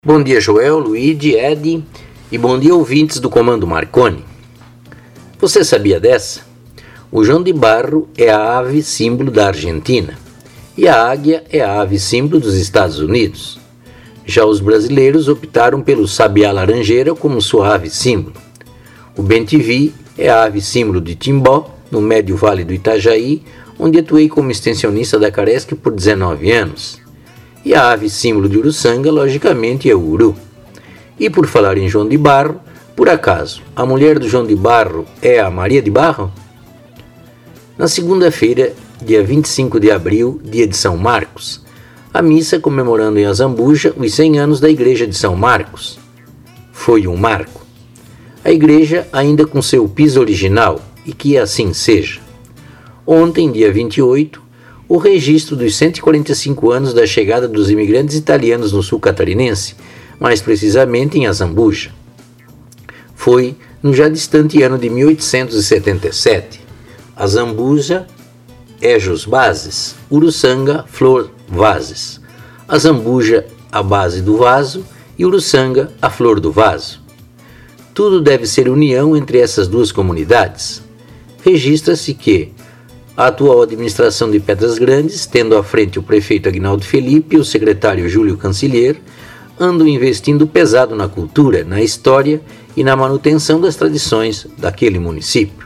Bom dia, Joel, Luigi, Edi e bom dia, ouvintes do Comando Marconi. Você sabia dessa? O João de Barro é a ave símbolo da Argentina e a águia é a ave símbolo dos Estados Unidos. Já os brasileiros optaram pelo sabiá laranjeira como sua ave símbolo. O bem-te-vi é a ave símbolo de Timbó, no médio vale do Itajaí, onde atuei como extensionista da Caresc por 19 anos. E a ave símbolo de Uruçanga, logicamente, é o uru. E por falar em João de Barro, por acaso, a mulher do João de Barro é a Maria de Barro? Na segunda-feira, dia 25 de abril, dia de São Marcos, a missa comemorando em Azambuja os 100 anos da igreja de São Marcos. Foi um marco. A igreja ainda com seu piso original, e que assim seja. Ontem, dia 28, o registro dos 145 anos da chegada dos imigrantes italianos no sul catarinense, mais precisamente em Azambuja. Foi no já distante ano de 1877. Azambuja, Ejos Bases, Uruçanga, Flor Vases. Azambuja, a base do vaso, e Uruçanga, a flor do vaso. Tudo deve ser união entre essas duas comunidades. Registra-se que a atual administração de Pedras Grandes, tendo à frente o prefeito Aguinaldo Felipe e o secretário Júlio Canciller, andam investindo pesado na cultura, na história e na manutenção das tradições daquele município.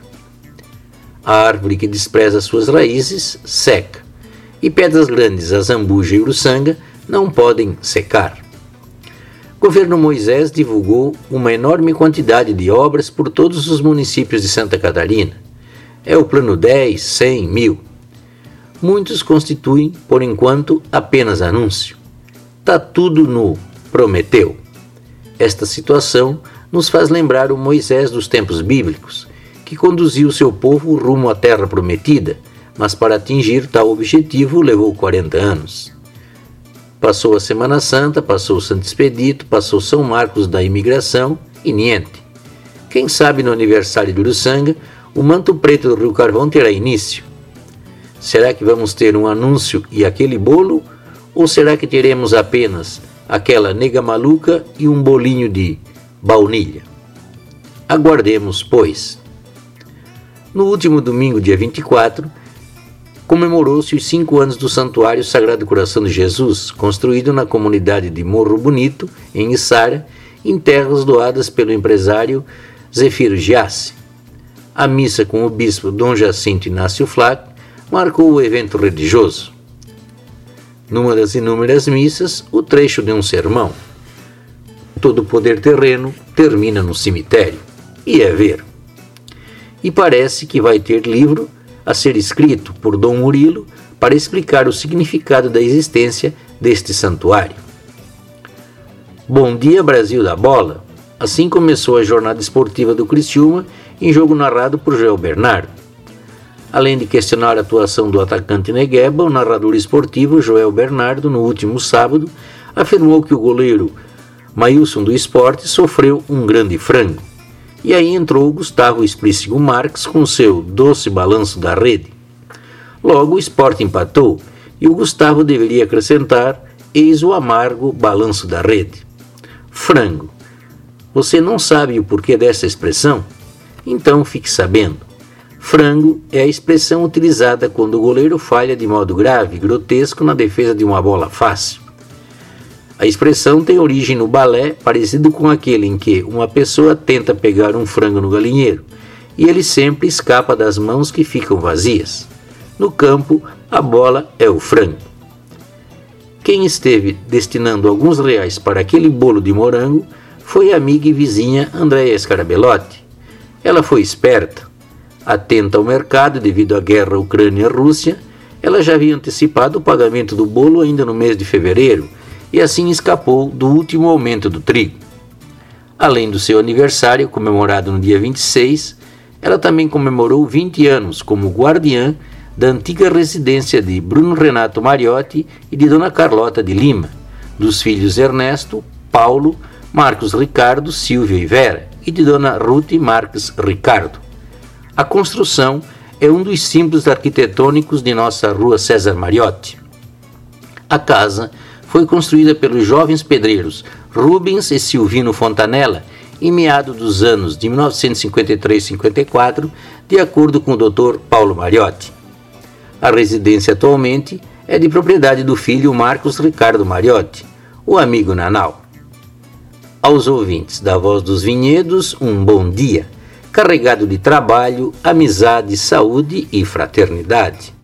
A árvore que despreza suas raízes seca, e Pedras Grandes, Azambuja e Uruçanga não podem secar. O governo Moisés divulgou uma enorme quantidade de obras por todos os municípios de Santa Catarina. É o plano 10, 100, 1000. Muitos constituem, por enquanto, apenas anúncio. Tá tudo no prometeu. Esta situação nos faz lembrar o Moisés dos tempos bíblicos, que conduziu seu povo rumo à terra prometida, mas para atingir tal objetivo levou 40 anos. Passou a Semana Santa, passou o Santo Expedito, passou São Marcos da imigração e niente. Quem sabe no aniversário de Uruçanga, o manto preto do Rio Carvão terá início. Será que vamos ter um anúncio e aquele bolo? Ou será que teremos apenas aquela nega maluca e um bolinho de baunilha? Aguardemos, pois. No último domingo, dia 24, comemorou-se os 5 anos do Santuário Sagrado Coração de Jesus, construído na comunidade de Morro Bonito, em Içara, em terras doadas pelo empresário Zefiro Giassi. A missa com o bispo Dom Jacinto Inácio Flac marcou o evento religioso. Numa das inúmeras missas, o trecho de um sermão. Todo poder terreno termina no cemitério. E é ver. E parece que vai ter livro a ser escrito por Dom Murilo para explicar o significado da existência deste santuário. Bom dia, Brasil da Bola! Assim começou a jornada esportiva do Criciúma, em jogo narrado por Joel Bernardo. Além de questionar a atuação do atacante Negueba, o narrador esportivo Joel Bernardo, no último sábado, afirmou que o goleiro Maílson do Esporte sofreu um grande frango. E aí entrou Gustavo Explícigo Marques com seu doce balanço da rede. Logo o Sport empatou e o Gustavo deveria acrescentar: eis o amargo balanço da rede. Frango. Você não sabe o porquê dessa expressão? Então fique sabendo. Frango é a expressão utilizada quando o goleiro falha de modo grave e grotesco na defesa de uma bola fácil. A expressão tem origem no balé, parecido com aquele em que uma pessoa tenta pegar um frango no galinheiro e ele sempre escapa das mãos que ficam vazias. No campo, a bola é o frango. Quem esteve destinando alguns reais para aquele bolo de morango foi a amiga e vizinha Andréia Scarabelotti. Ela foi esperta. Atenta ao mercado devido à guerra Ucrânia-Rússia, ela já havia antecipado o pagamento do bolo ainda no mês de fevereiro e assim escapou do último aumento do trigo. Além do seu aniversário, comemorado no dia 26, ela também comemorou 20 anos como guardiã da antiga residência de Bruno Renato Mariotti e de Dona Carlota de Lima, dos filhos Ernesto, Paulo, Marcos Ricardo, Silvia e Vera, e de Dona Ruth Marques Ricardo. A construção é um dos símbolos arquitetônicos de nossa rua César Mariotti. A casa foi construída pelos jovens pedreiros Rubens e Silvino Fontanella em meados dos anos de 1953-54, de acordo com o Dr. Paulo Mariotti. A residência atualmente é de propriedade do filho Marcos Ricardo Mariotti, o amigo Nanau. Aos ouvintes da Voz dos Vinhedos, um bom dia, carregado de trabalho, amizade, saúde e fraternidade.